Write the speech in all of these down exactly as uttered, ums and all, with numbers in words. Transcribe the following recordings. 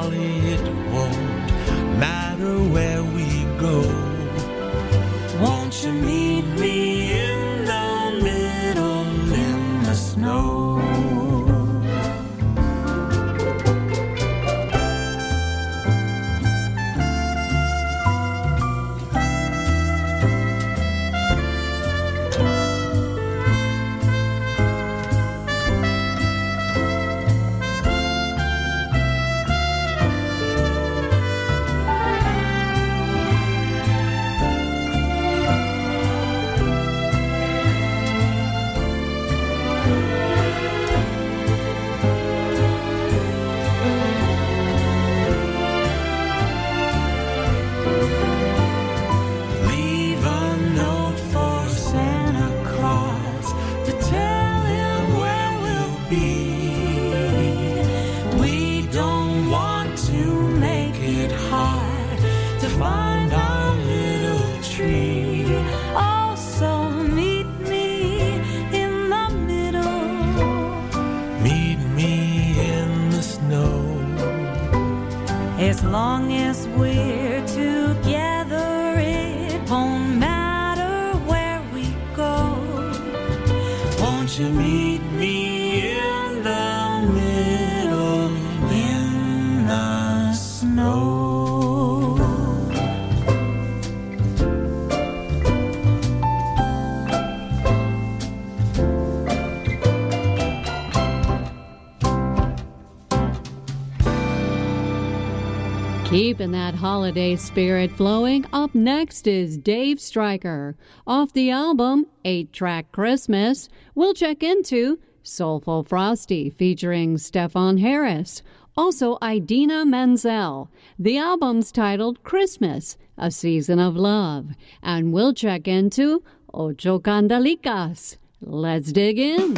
Holly, it won't matter where we go. Won't you meet me in the middle in the snow? As long as we're together, it won't matter where we go. Won't you meet me in the middle in the snow? Keeping that holiday spirit flowing, up next is Dave Stryker. Off the album, eight track Christmas, we'll check into Soulful Frosty featuring Stefan Harris. Also, Idina Menzel. The album's titled Christmas, A Season of Love. And we'll check into Ocho Candalicas. Let's dig in.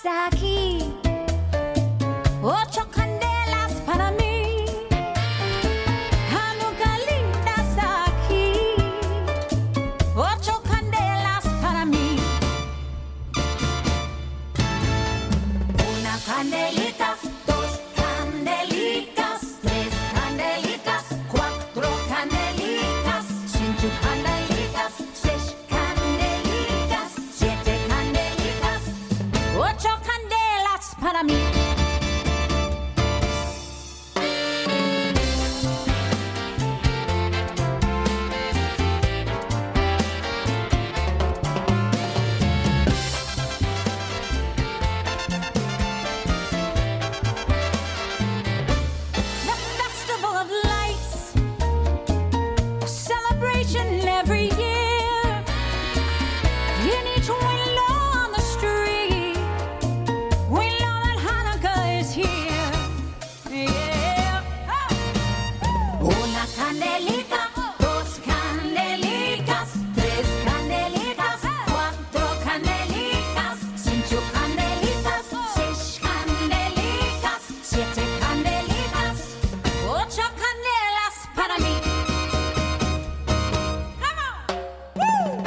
aquí. Ocho candelas para mí. Hanukkah lindas aquí. Ocho candelas para mí. Una candelita, dos candelitas, tres candelitas, cuatro candelitas, cinco candelitas, seis candelitas, siete candelitas, ocho candelas para mí. The Festival of Lights, a celebration every year. In each window on the street, we know that Hanukkah is here. Yeah. Una candelita, dos candelitas, tres candelitas, cuatro candelitas, cinco candelitas, seis candelitas, siete candelitas, ocho candelas para mí. Come on! Woo!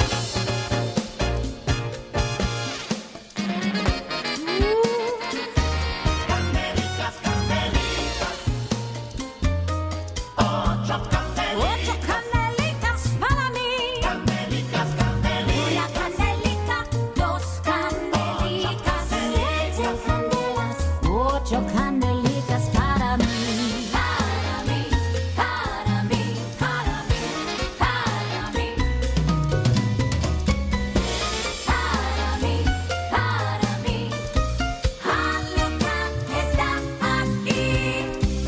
Ocho candelitas para mí. Una candelita, dos candelitas, siete candelas, ocho candelitas para mí. Para mí, para mí, para mí, para mí. Para mí, para mí. Hanukkah está aquí.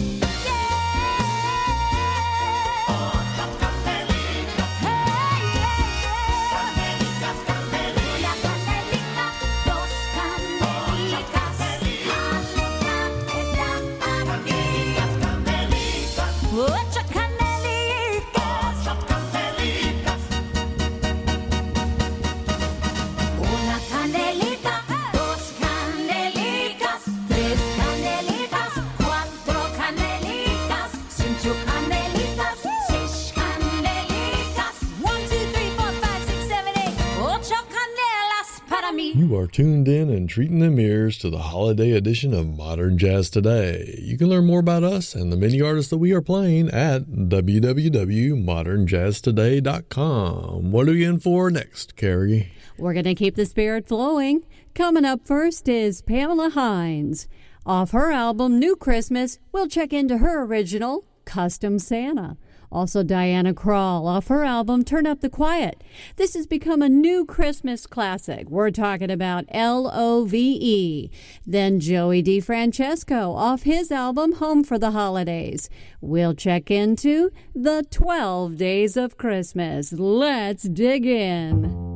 Una candelita, dos candelitas, Hanukkah está aquí. Ocho candelitas, una candelita, dos candelitas, tres candelitas, cuatro candelitas, cinco candelitas, seis candelitas, one, two, three, four, five, six, seven, eight, ocho candelas para mí. You are tuned in and treating them ears to the holiday edition of Modern Jazz Today. You can learn more about us and the many artists that we are playing at w w w dot modern jazz today dot com. What are you in for next, Carrie? We're going to keep the spirit flowing. Coming up first is Pamela Hines. Off her album, New Christmas, we'll check into her original, Custom Santa. Also, Diana Krall off her album, Turn Up the Quiet. This has become a new Christmas classic. We're talking about L O V E. Then Joey DeFrancesco off his album, Home for the Holidays. We'll check into the twelve Days of Christmas. Let's dig in.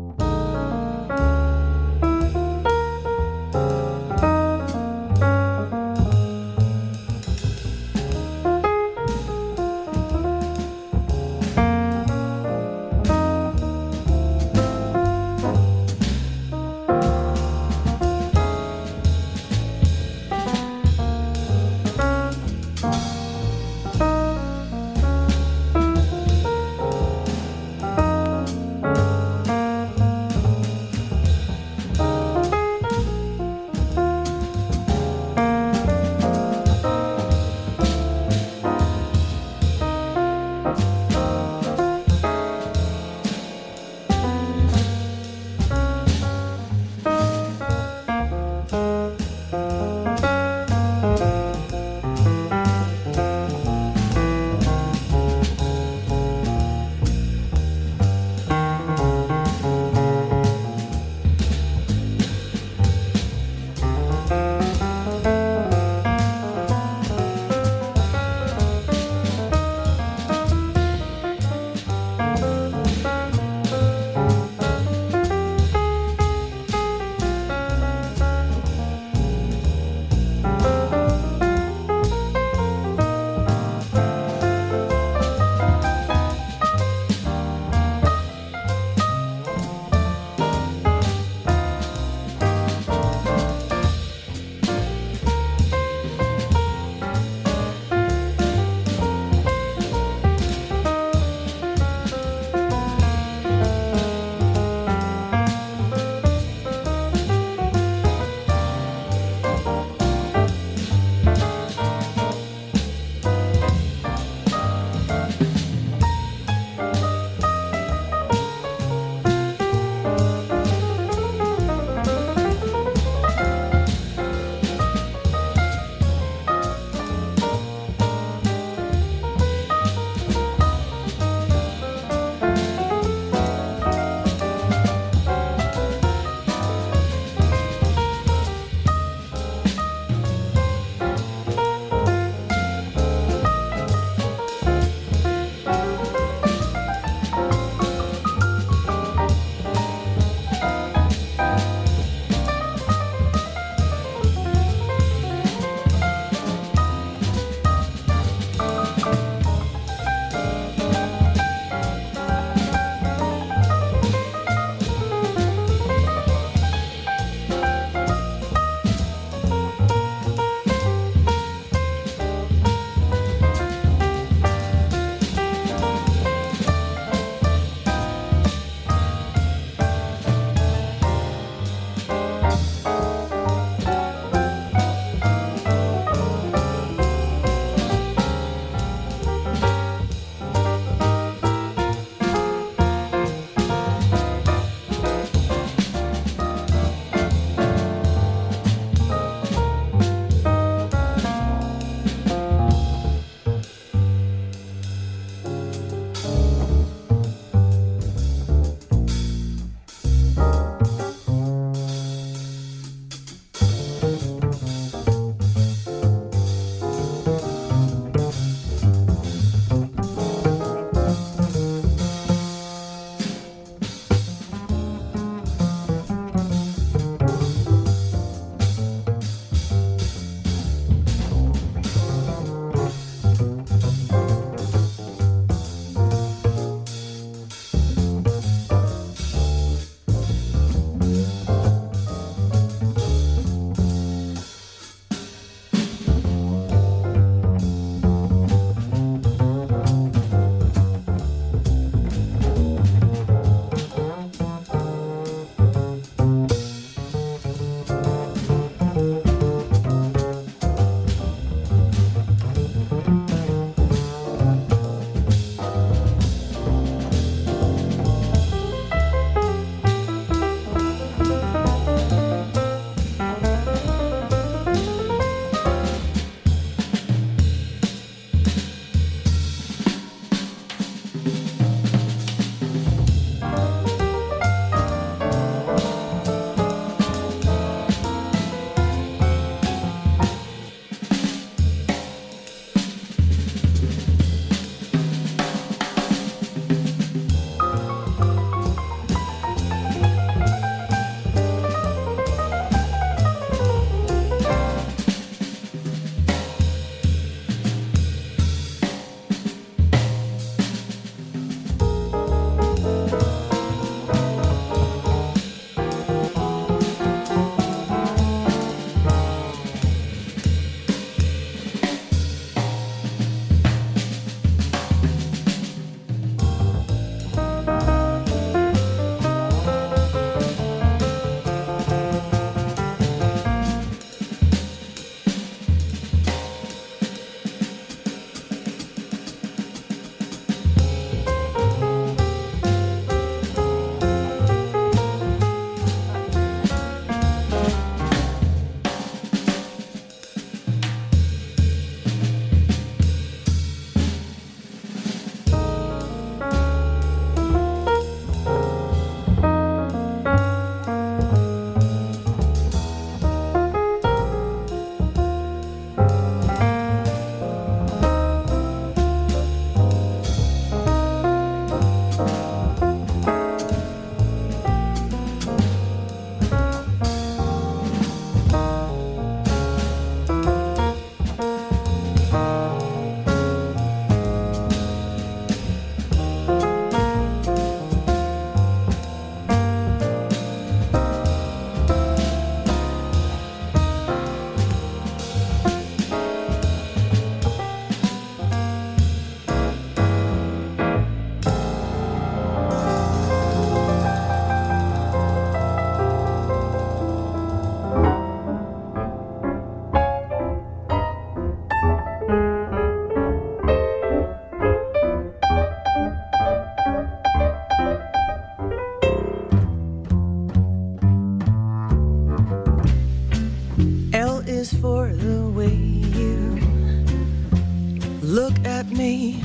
is for the way you look at me.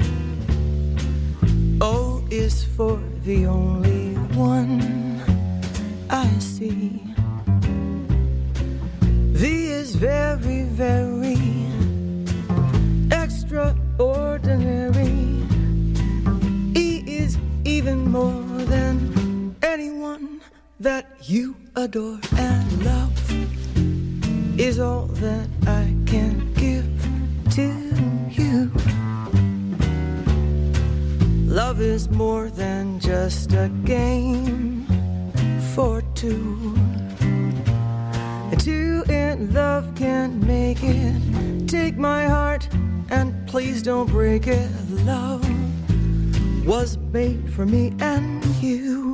O is for the only one I see. V is very, very extraordinary. E is even more than anyone that you adore. And love is all that I can give to you. Love is more than just a game for two. Two in love can't make it. Take my heart and please don't break it. Love was made for me and you.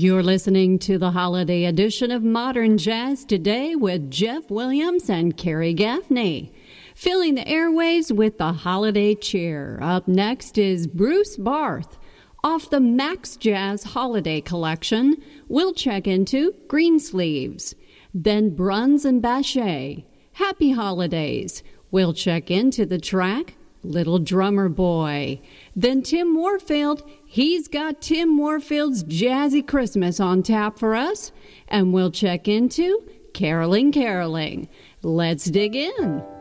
You're listening to the holiday edition of Modern Jazz Today with Jeff Williams and Carrie Gaffney. Filling the airwaves with the holiday cheer. Up next is Bruce Barth. Off the Max Jazz Holiday Collection, we'll check into Greensleeves. Then Bruns and Bachet. Happy Holidays. We'll check into the track Little Drummer Boy. Then Tim Warfield. He's got Tim Warfield's Jazzy Christmas on tap for us. And we'll check into Caroling Caroling. Let's dig in.